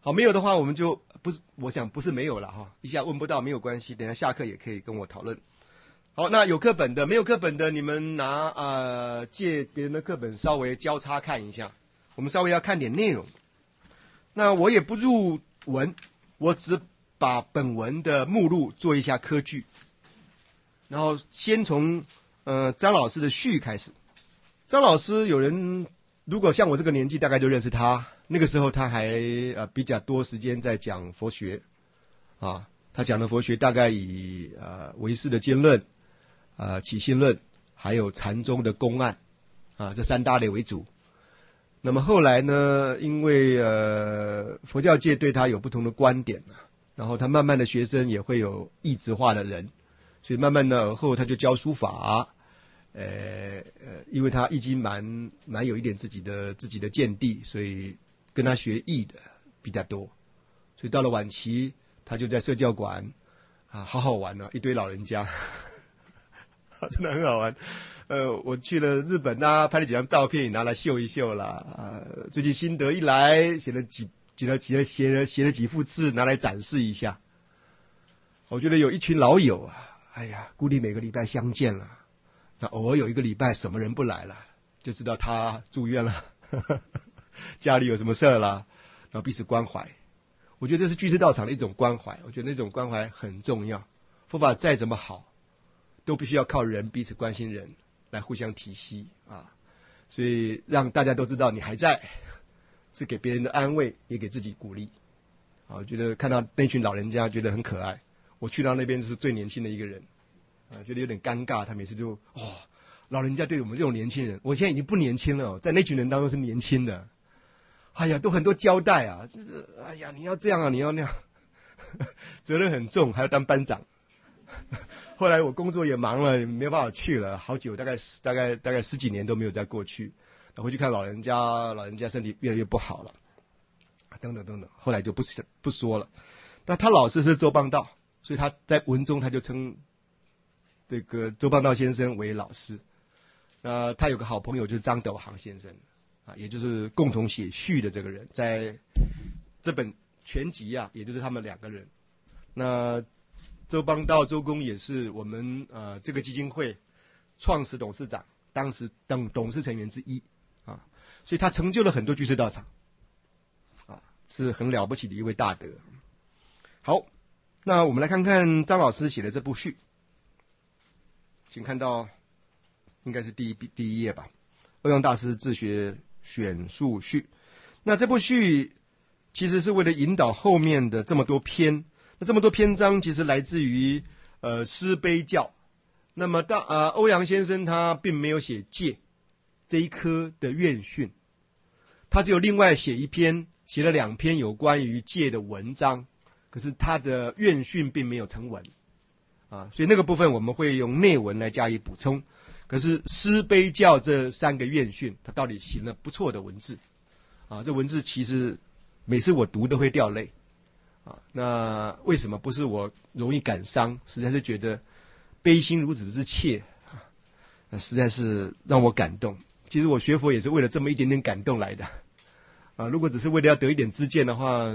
好，没有的话我们就不是，我想不是没有了哈，一下问不到没有关系，等一下下课也可以跟我讨论。好，那有课本的没有课本的，你们拿借别人的课本稍微交叉看一下，我们稍微要看点内容。那我也不入文，我只把本文的目录做一下科句，然后先从张老师的序开始。张老师有人如果像我这个年纪大概就认识他，那个时候他还比较多时间在讲佛学啊，他讲的佛学大概以唯识的兼论起信论还有禅宗的公案这三大类为主。那么后来呢，因为佛教界对他有不同的观点然后他慢慢的学生也会有异质化的人，所以慢慢的而后他就教书法，因为他易经蛮有一点自己的见地，所以跟他学易的比较多。所以到了晚期，他就在社教馆好好玩一堆老人家，真的很好玩。我去了日本拍了几张照片，也拿来秀一秀啦。最近心得一来，写了几幅字，拿来展示一下。我觉得有一群老友哎呀，固定每个礼拜相见了。那偶尔有一个礼拜什么人不来了，就知道他住院了，家里有什么事了，然后彼此关怀。我觉得这是聚智道场的一种关怀，我觉得那种关怀很重要。佛法再怎么好，都必须要靠人彼此关心人，来互相提携所以让大家都知道你还在，是给别人的安慰，也给自己鼓励我觉得看到那群老人家觉得很可爱。我去到那边是最年轻的一个人觉得有点尴尬，他每次就老人家对我们这种年轻人，我现在已经不年轻了在那群人当中是年轻的，哎呀，都很多交代就是哎呀，你要这样你要那样责任很重，还要当班长后来我工作也忙了，没办法去了好久，大概十几年都没有再过去。回去看老人家身体越来越不好了等等，后来就不说了。但他老师是周邦道，所以他在文中他就称这个周邦道先生为老师。他有个好朋友就是张斗航先生也就是共同写序的这个人，在这本全集也就是他们两个人。那周邦道周公也是我们这个基金会创始董事长，当时董事成员之一所以他成就了很多居士道场是很了不起的一位大德。好，那我们来看看张老师写的这部序，请看到应该是第一页吧，欧阳大师自学选述序。那这部序其实是为了引导后面的这么多篇，那这么多篇章其实来自于师悲教。那么欧阳先生他并没有写戒这一科的院训，他只有另外写了2篇有关于戒的文章，可是他的院训并没有成文所以那个部分我们会用内文来加以补充。可是师悲教这3个院训，他到底行了不错的文字这文字其实每次我读都会掉泪那为什么？不是我容易感伤，实在是觉得悲心如子之切实在是让我感动。其实我学佛也是为了这么一点点感动来的如果只是为了要得一点知见的话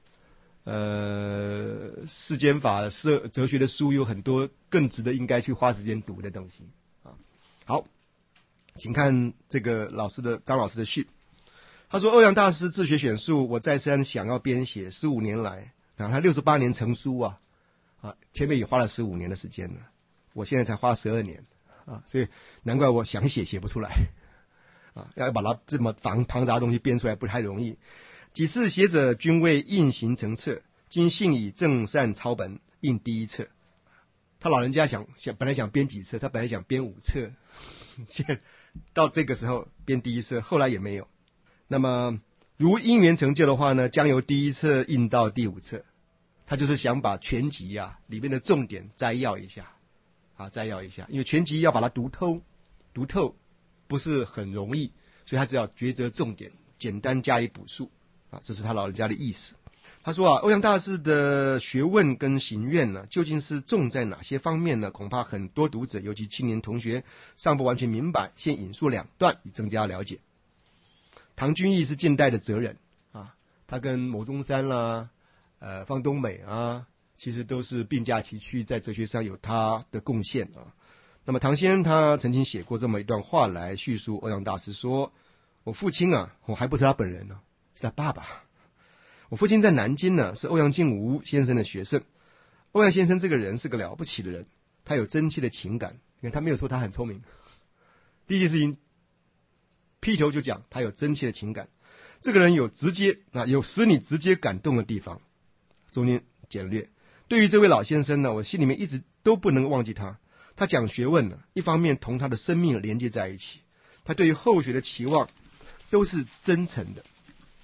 世间法哲学的书有很多更值得应该去花时间读的东西好，请看这个张老师的序。他说欧阳大师自学选述，我再三想要编写，15年来他68年成书前面也花了15年的时间了，我现在才花12年所以难怪我想写不出来要把它这么庞杂的东西编出来不太容易。几次写者均未印行成册，今幸以正善抄本印第一册。他老人家本来想编几册，他本来想编5册到这个时候编第一册，后来也没有。那么如因缘成就的话呢，将由第一册印到第5册。他就是想把全集里面的重点摘要一下因为全集要把它读透不是很容易，所以他只要抉择重点，简单加以补述这是他老人家的意思。他说欧阳大师的学问跟行愿呢，究竟是重在哪些方面呢？恐怕很多读者，尤其青年同学尚不完全明白，先引述2段以增加了解。唐君毅是近代的哲人他跟牟宗三啦、方东美啊，其实都是并驾齐驱，在哲学上有他的贡献啊。那么唐先生他曾经写过这么一段话来叙述欧阳大师说：我父亲啊，我还不是他本人呢，是他爸爸。我父亲在南京呢，是欧阳靖无先生的学生。欧阳先生这个人是个了不起的人，他有真切的情感。你看他没有说他很聪明，第一件事情劈头就讲他有真切的情感。这个人有有使你直接感动的地方，中间简略。对于这位老先生呢，我心里面一直都不能忘记他。他讲学问呢，一方面同他的生命连接在一起，他对于后学的期望都是真诚的，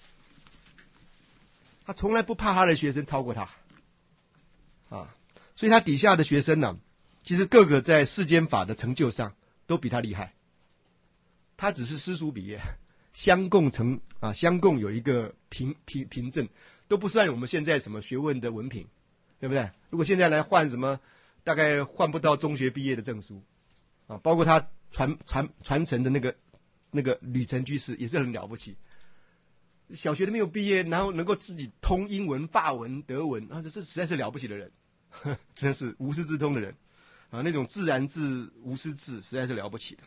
他从来不怕他的学生超过他啊，所以他底下的学生呢，其实个个在世间法的成就上都比他厉害。他只是私塾毕业，相共有一个凭证，都不算我们现在什么学问的文凭，对不对？如果现在来换什么，大概换不到中学毕业的证书啊。包括他传承的那个吕程居士也是很了不起，小学都没有毕业，然后能够自己通英文、法文、德文啊，这是实在是了不起的人，真是无师自通的人啊，那种自然智、无师智，实在是了不起的。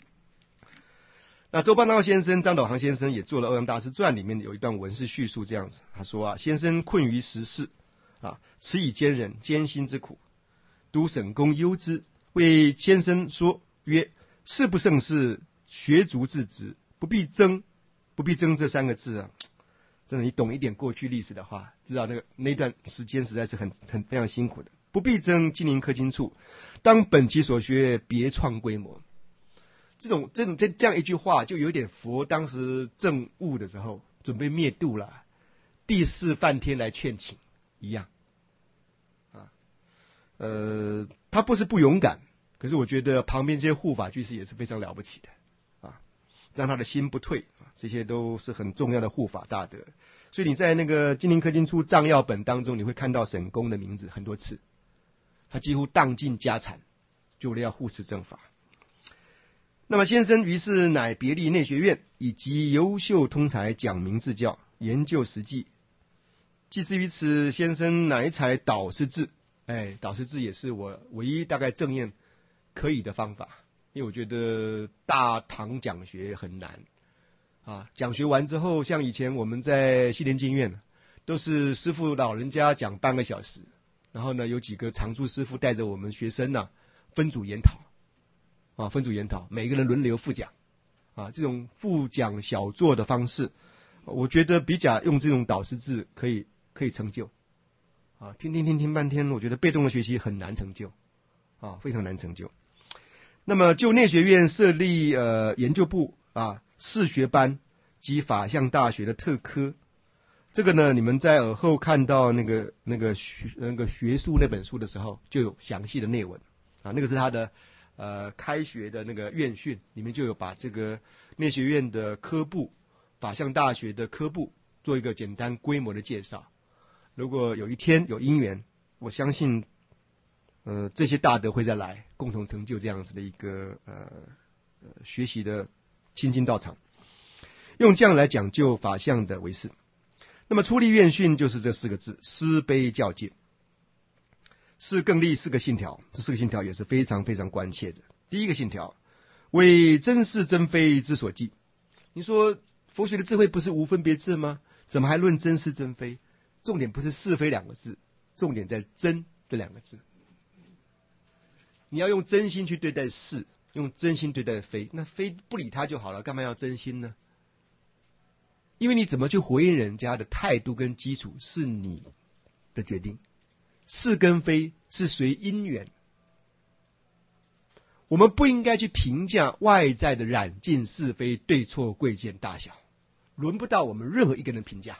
那周邦道先生、张导航先生也做了《欧阳大师传》里面有一段文是叙述这样子，他说啊，先生困于时事啊，持以坚忍，艰辛之苦，读沈公忧之，为先生说曰：事不胜事，学足自直，不必争这三个字啊，真的，你懂一点过去历史的话，知道那段时间实在是很非常辛苦的。不必争，金陵刻经处，当本其所学，别创规模。这样一句话，就有点佛当时政务的时候准备灭度了，第四梵天来劝请一样啊。他不是不勇敢，可是我觉得旁边这些护法居士也是非常了不起的啊，让他的心不退啊，这些都是很重要的护法大德。所以你在那个金陵刻经处藏要本当中，你会看到沈公的名字很多次，他几乎当尽家产，就为了要护持正法。那么先生于是乃别立内学院，以及优秀通才，讲明治教，研究实际。既至于此，先生乃采导师制。导师制也是我唯一大概正验可以的方法，因为我觉得大堂讲学很难啊。讲学完之后，像以前我们在西莲经院，都是师父老人家讲半个小时，然后呢有几个常住师父带着我们学生分组研讨。每个人轮流复讲啊，这种复讲小作的方式，我觉得比较用这种导师制可以成就啊。听半天，我觉得被动的学习很难成就啊，非常难成就。那么就内学院设立研究部啊、士学班及法相大学的特科，这个呢，你们在尔后看到那个学术那本书的时候，就有详细的内文啊，那个是他的。开学的那个院训里面就有把这个内学院的科部、法相大学的科部做一个简单规模的介绍。如果有一天有因缘，我相信，这些大德会再来，共同成就这样子的一个学习的亲近道场，用这样来讲究法相的为是。那么出立院训就是这四个字：师卑教戒。是更立四个信条，这四个信条也是非常非常关切的。第一个信条，为真是真非之所记。你说佛学的智慧不是无分别智吗？怎么还论真是真非？重点不是是非两个字，重点在真这两个字。你要用真心去对待是，用真心对待非，那非不理他就好了，干嘛要真心呢？因为你怎么去回应人家的态度跟基础是你的决定。是跟非是随因缘，我们不应该去评价外在的染净是非对错贵贱大小，轮不到我们任何一个人评价。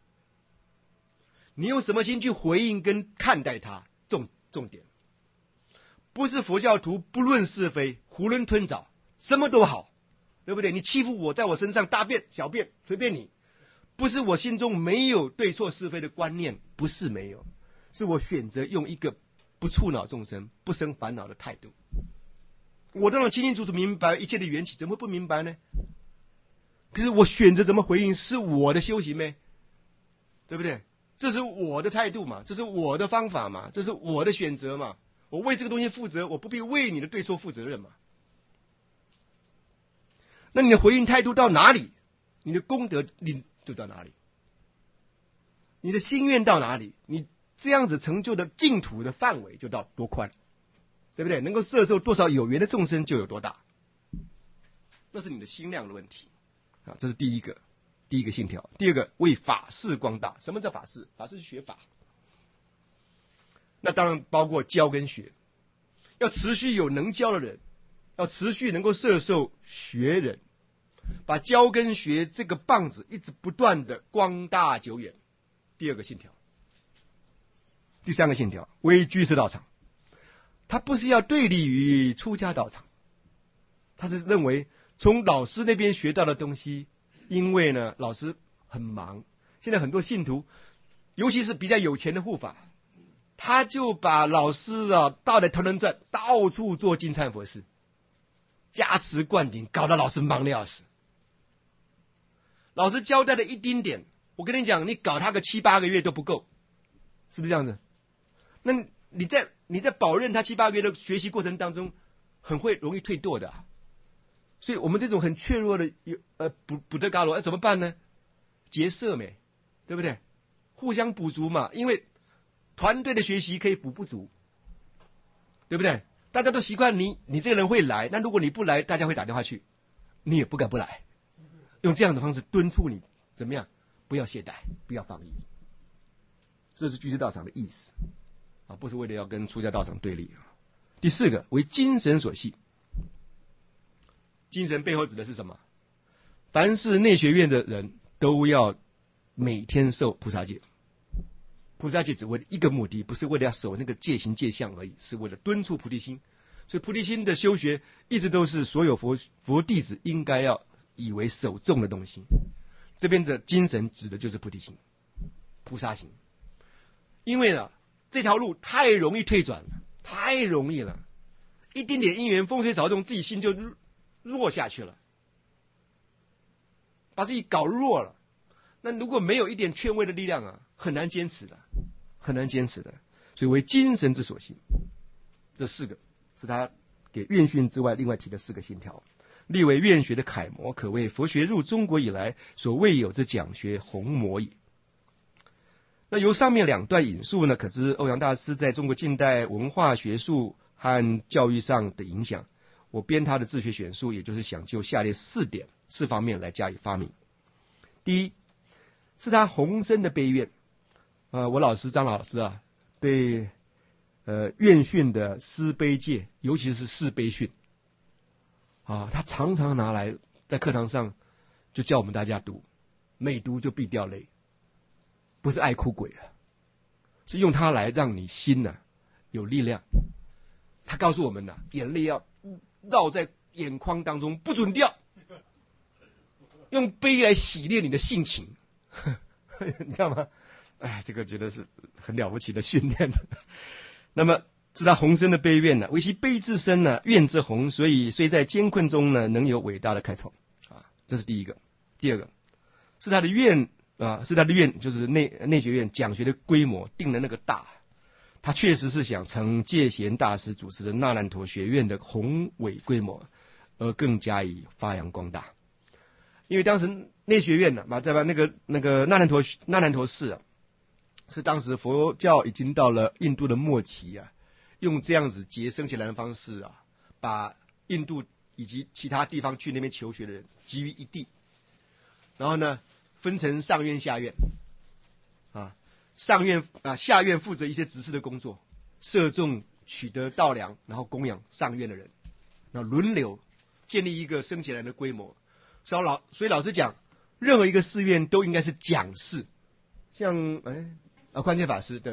你用什么心去回应跟看待它，重点不是佛教徒不论是非，囫囵吞枣，什么都好，对不对？你欺负我，在我身上大便小便随便你，不是我心中没有对错是非的观念，不是没有。是我选择用一个不触恼众生、不生烦恼的态度。我当然清清楚楚明白一切的缘起，怎么会不明白呢？可是我选择怎么回应，是我的修行呗。 对不对？这是我的态度嘛，这是我的方法嘛，这是我的选择嘛，我为这个东西负责，我不必为你的对错负责任嘛。那你的回应态度到哪里，你的功德力就到哪里，你的心愿到哪里，你这样子成就的净土的范围就到多宽，对不对？能够摄受多少有缘的众生就有多大，那是你的心量的问题啊。这是第一个信条。第二个，为法事光大。什么叫法事？法事是学法，那当然包括教跟学，要持续有能教的人，要持续能够摄受学人，把教跟学这个棒子一直不断的光大久远。第二个信条。第三个信条，为居士道场。他不是要对立于出家道场，他是认为从老师那边学到的东西，因为呢老师很忙，现在很多信徒尤其是比较有钱的护法，他就把老师啊倒在头人转，到处做金忏佛事，加持灌顶，搞得老师忙得要死。老师交代的一丁点，我跟你讲，你搞他个7、8个月都不够，是不是这样子？那你在保任他7、8个月的学习过程当中，很会容易退堕的所以我们这种很脆弱的补德嘎罗怎么办呢？结社没，对不对？互相补足嘛，因为团队的学习可以补不足，对不对？大家都习惯你这个人会来，那如果你不来，大家会打电话去，你也不敢不来，用这样的方式敦促你怎么样？不要懈怠，不要放逸。这是居士道场的意思啊，不是为了要跟出家道场对立啊。第四个，为精神所系。精神背后指的是什么？凡是内学院的人都要每天受菩萨戒。菩萨戒只为了一个目的，不是为了要守那个戒行戒相而已，是为了敦促菩提心。所以菩提心的修学一直都是所有佛弟子应该要以为首重的东西。这边的精神指的就是菩提心、菩萨行。因为呢，这条路太容易退转了，太容易了，一丁点因缘风吹草动，自己心就弱下去了，把自己搞弱了。那如果没有一点劝慰的力量啊，很难坚持的，很难坚持的。所以为精神之所系，这4个是他给院训之外另外提的4个信条，立为院学的楷模，可谓佛学入中国以来所未有之讲学宏模也。那由上面2段引述呢，可知欧阳大师在中国近代文化学术和教育上的影响。我编他的自学选书，也就是想就下列4方面来加以发明。第一，是他宏深的悲愿。我老师张老师啊，对院训的诗悲戒，尤其是诗悲训他常常拿来在课堂上就叫我们大家读，每读就必掉泪，不是爱哭鬼是用它来让你心有力量。他告诉我们眼泪要绕在眼眶当中，不准掉，用悲来洗炼你的性情你知道吗？这个觉得是很了不起的训练那么是他宏深的悲愿为其悲自身愿之宏，所以虽在艰困中能有伟大的开创这是第一个。第二个是他的愿是他的愿，就是内学院讲学的规模定了那个大，他确实是想承戒贤大师主持的那烂陀学院的宏伟规模，而更加以发扬光大。因为当时内学院在那个那烂陀寺是当时佛教已经到了印度的末期用这样子结生起来的方式把印度以及其他地方去那边求学的人集于一地，然后呢分成上院下院上院下院负责一些执事的工作，摄众取得稻粮，然后供养上院的人，然后轮流建立一个升起来的规模。所以老实讲，任何一个寺院都应该是讲寺，像宽谦法师，对，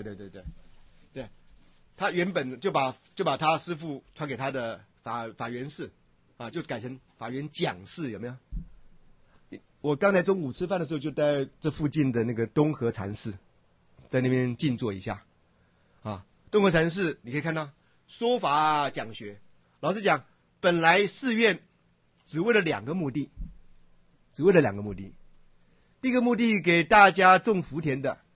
他原本就把他师父传给他的法源寺就改成法源讲寺，有没有？我刚才中午吃饭的时候就在这附近的那个东河禅寺，在那边静坐一下东河禅寺你可以看到说法讲学。老实讲，本来寺院只为了2个目的。第一个目的给大家种福田的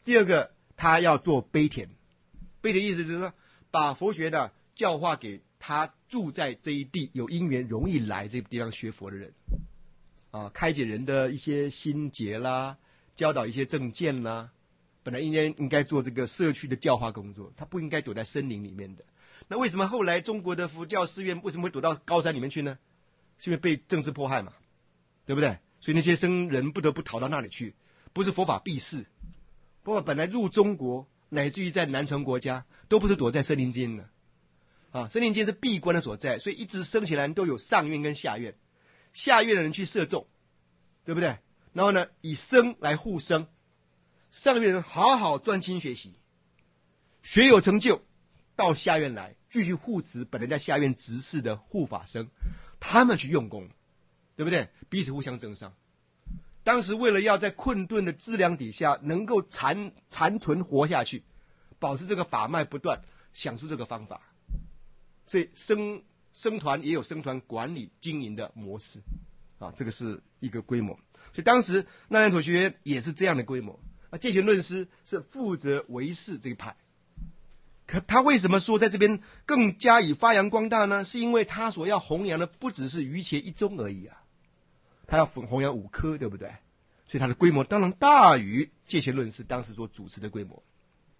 第二个，他要做碑田。碑田意思就是说，把佛学的教化给他住在这一地有因缘容易来这个地方学佛的人，开解人的一些心结啦，教导一些正见啦。本来应该做这个社区的教化工作，他不应该躲在森林里面的。那为什么后来中国的佛教寺院为什么会躲到高山里面去呢？是因为被政治迫害嘛，对不对？所以那些僧人不得不逃到那里去，不是佛法避世。佛法本来入中国，乃至于在南传国家，都不是躲在森林间的森林间是闭关的所在，所以一直升起来都有上院跟下院，下院的人去摄众，对不对？然后呢，以僧来护僧，上院人好好专心学习，学有成就，到下院来继续护持本来在下院执事的护法僧，他们去用功，对不对？彼此互相增上。当时为了要在困顿的资粮底下能够残存活下去，保持这个法脉不断，想出这个方法，所以僧团也有僧团管理经营的模式这个是一个规模。所以当时那烂陀学院也是这样的规模。戒贤论师是负责维系这一派，可他为什么说在这边更加以发扬光大呢？是因为他所要弘扬的不只是瑜伽一宗而已他要弘扬5科，对不对？所以他的规模当然大于戒贤论师当时所主持的规模。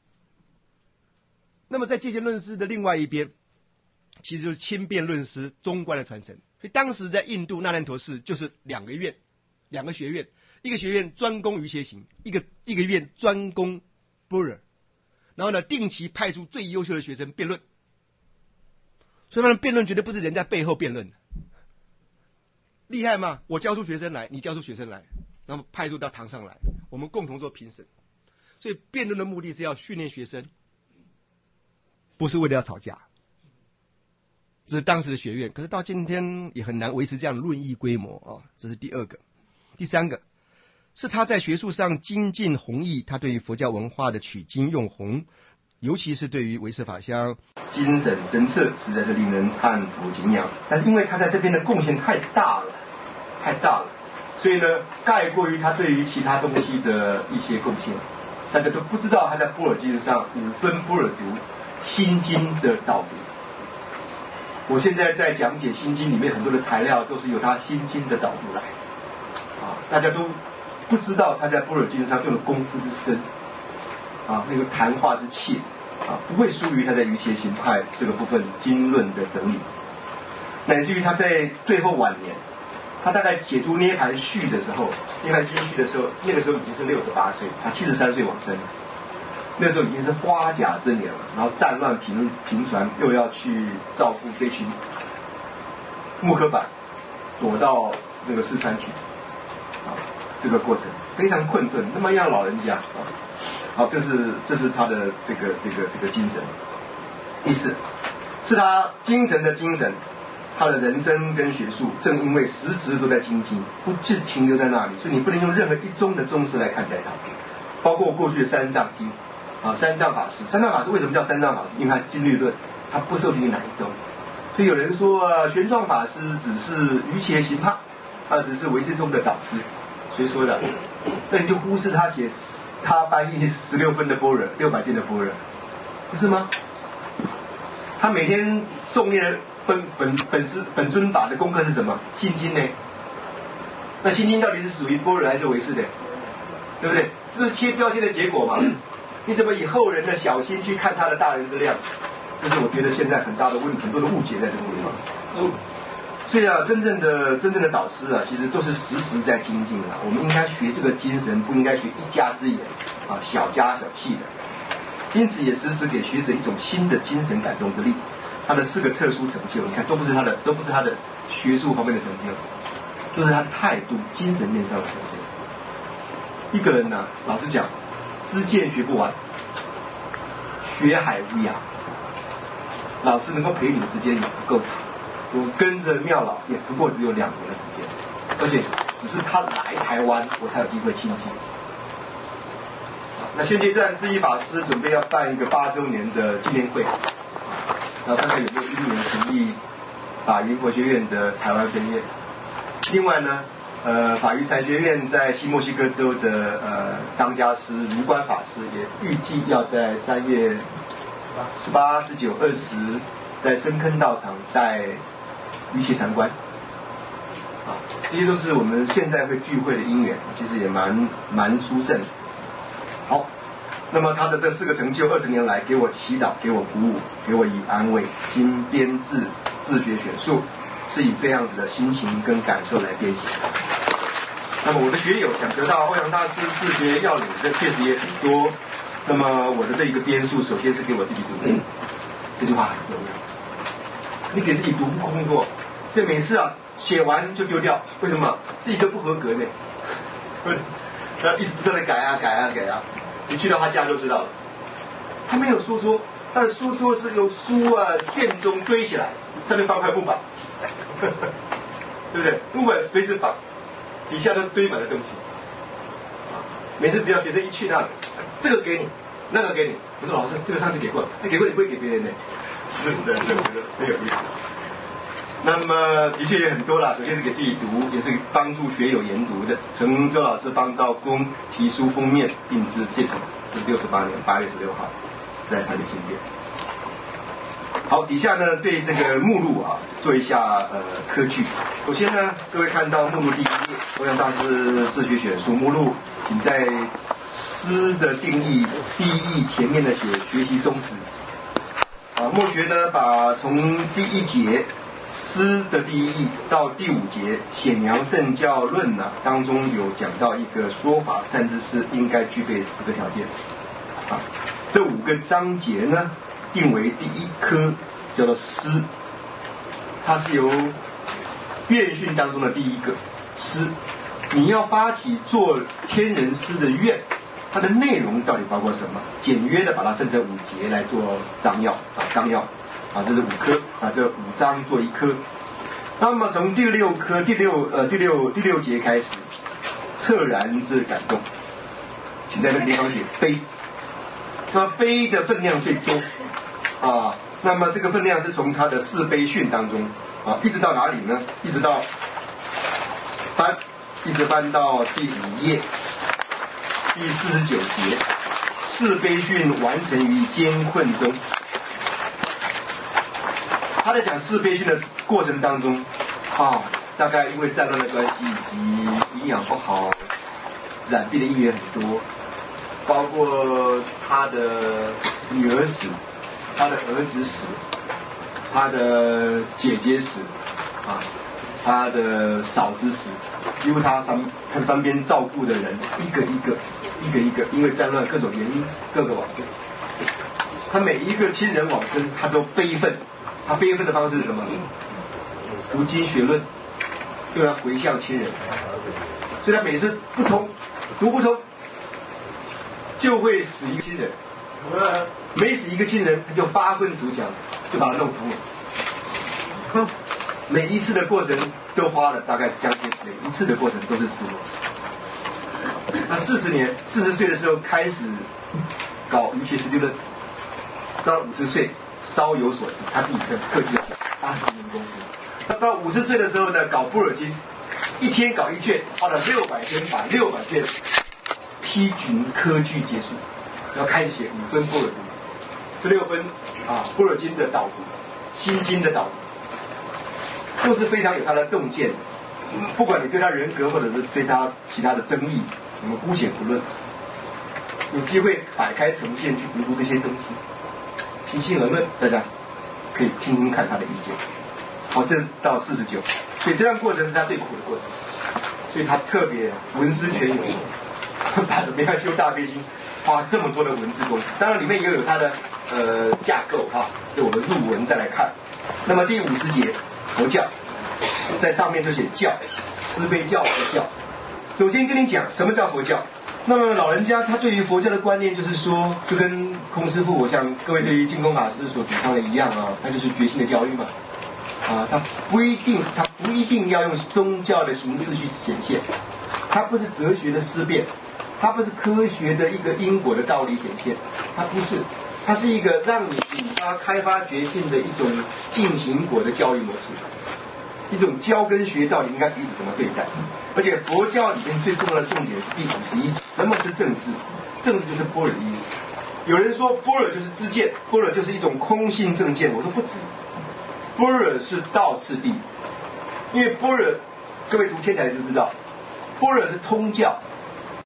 那么在戒贤论师的另外一边，其实就是亲辨论师中观的传承。所以当时在印度那烂陀寺就是2个院，2个学院，一个学院专攻瑜伽行，一个院专攻般若。然后呢，定期派出最优秀的学生辩论。所以他们辩论绝对不是人在背后辩论，厉害吗？我教出学生来，你教出学生来，然后派出到堂上来，我们共同做评审。所以辩论的目的是要训练学生，不是为了要吵架。这是当时的学院，可是到今天也很难维持这样的论议规模这是第2个。第3个是他在学术上精进弘毅，他对于佛教文化的取经用弘，尤其是对于唯识法相精神深刻，实在是令人叹服敬仰。但是因为他在这边的贡献太大了，所以呢，盖过于他对于其他东西的一些贡献，大家都不知道他在般若经上5分般若读心经的导读。我现在在讲解心经里面很多的材料都是由他心经的导读来大家都不知道他在般若经上用的功夫之深那个谈话之切不会输于他在瑜伽行派这个部分经论的整理，乃至于他在最后晚年，他大概写出涅盘序的时候，涅盘经序的时候，那个时候已经是68岁，他73岁往生，那时候已经是花甲之年了，然后战乱频传，又要去照顾这群木刻板，躲到那个四川去这个过程非常困顿，那么样老人家好，这是他的这个精神。第4是他精神的精神，他的人生跟学术正因为时时都在精进，不是停留在那里，所以你不能用任何一宗的宗师来看待他，包括过去的三藏经三藏法师为什么叫三藏法师？因为他经律论，他不受于哪一宗。所以有人说玄奘法师只是瑜伽行派，他只是唯识宗的导师，谁说的？那你就忽视他翻译16分的般若，600件的般若，不是吗？他每天诵念本尊法的功课是什么？心经呢？那心经到底是属于般若还是唯识的？对不对？这是切标签的结果嘛？你怎么以后人的小心去看他的大人之量？这是我觉得现在很多的误解在这个地方。所以真正的导师其实都是时时在精进我们应该学这个精神，不应该学一家之言小家小气的。因此也时时给学者一种新的精神感动之力。他的4个特殊成就，你看都不是他的学术方面的成就，就是他的态度、精神面上的成就。一个人呢，老实讲，知见学不完，学海无涯。老师能够陪你的时间也不够长。我跟着妙老也不过只有2年的时间，而且只是他来台湾，我才有机会亲近。那现阶段智一法师准备要办一个8周年的纪念会，然后看看有没有1年成立法云佛学院的台湾分院。另外呢， 法语禅学院在西墨西哥州的当家师卢关法师也预计要在3月18、19、20在深坑道场带瑜伽禅观。这些都是我们现在会聚会的因缘，其实也蛮殊胜的。好，那么他的这4个成就，20年来给我祈祷，给我鼓舞，给我以安慰。经编制自学选述，是以这样子的心情跟感受来编写。那么我的学友想得到欧阳大师自学要领的确实也很多。那么我的这一个编述，首先是给我自己读的，这句话很重要。你给自己读不空过，对，每次写完就丢掉，为什么？自己都不合格呢？他一直不断的改啊，你去到他家就知道了。他没有书桌，他的书桌是由书卷宗堆起来，上面放块木板，对不对？木板随时放，底下都堆满了东西。每次只要学生一去那里，这个给你，那个给你。我说老师，这个上次给过，那给过你不会给别人呢？是的，我觉得很有意思。那么的确也很多啦，首先是给自己读，也是帮助学友研读的。曾周老师帮道公题书封面印制谢成，这是68年8月16号在台北亲见。好，底下呢对这个目录做一下科据。首先呢，各位看到目录第1页，欧阳大师自学选书目录，请在诗的定义第1义前面的写学习宗旨。墨学呢把从第1节诗的第1义到第5节显扬圣教论当中有讲到一个说法善知识应该具备10个条件。这5个章节呢定为第1科，叫做诗。它是由愿训当中的第1个诗。你要发起做天人师的愿，它的内容到底包括什么？简约的把它分成5节来做纲要。这是5科这5章做1科。那么从第6科第六节开始，恻然之感动，请在那个地方写悲。那么悲的分量最多那么这个分量是从他的4悲训当中一直到哪里呢？一直翻到第5页第49节，4悲训完成于艰困中。他在讲4悲训的过程当中大概因为战乱的关系以及营养不好，染病的因缘很多，包括他的女儿死，他的儿子死，他的姐姐死他的嫂子死，几乎他身边照顾的人一个一个，因为战乱各种原因各个往生。他每一个亲人往生，他都悲愤。他悲愤的方式是什么？读经学论，又要回向亲人，所以他每次读不通，就会死一个亲人。每死一个亲人，他就发愤图强，就把他弄通了。每一次的过程都花了大概将近，每一次的过程都是10年。那40岁的时候开始搞瑜伽师地论，到了50岁稍有所知，他自己跟客气的讲80年功夫。那到50岁的时候呢，搞般若经，一天搞1卷，花了600天把600卷批准科据结束，然后开始写5分般若经，16分般若经的导读，心经的导读，都是非常有他的洞见的。不管你对他人格或者是对他其他的争议，我们姑且不论，有机会摆开呈现去读这些东西，平心而论，大家可以听听看他的意见。好，这是到49，所以这段过程是他最苦的过程，所以他特别文思泉涌，把怎么样修大悲心，花这么多的文字功夫。当然里面也有他的架构这我们入文再来看。那么第50节佛教，在上面就写教，慈悲教佛教。首先跟你讲什么叫佛教。那么老人家他对于佛教的观念就是说，就跟空师父，我想各位对于净空法师所主张的一样那就是觉性的教育嘛。他不一定要用宗教的形式去显现，它不是哲学的思辨，它不是科学的一个因果的道理显现，它不是，它是一个让你引发开发觉性的一种进行果的教育模式。 一种教跟学到底应该彼此怎么对待。而且佛教里面最重要的重点是第51，什么是正知？正知就是般若的意思。有人说般若就是知见，般若就是一种空性正见，我说不止，般若是道次第，因为般若各位读天台就知道，般若是通教，